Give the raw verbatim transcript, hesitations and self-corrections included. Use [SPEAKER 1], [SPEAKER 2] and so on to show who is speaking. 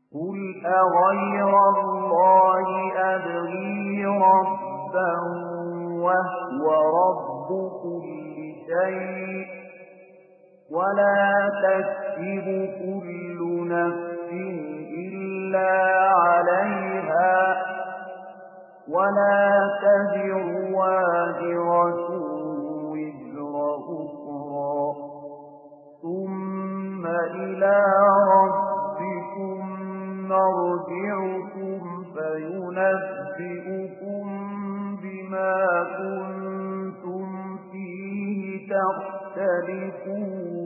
[SPEAKER 1] قل أغير الله أبغي ربا وهو رب كل شيء ولا تكسب كل نفس إلا عليها ولا تزر وازرة وزر أخرى ثم إلى ربكم مرجعكم فينبئكم بما كنتم فيه تختلفون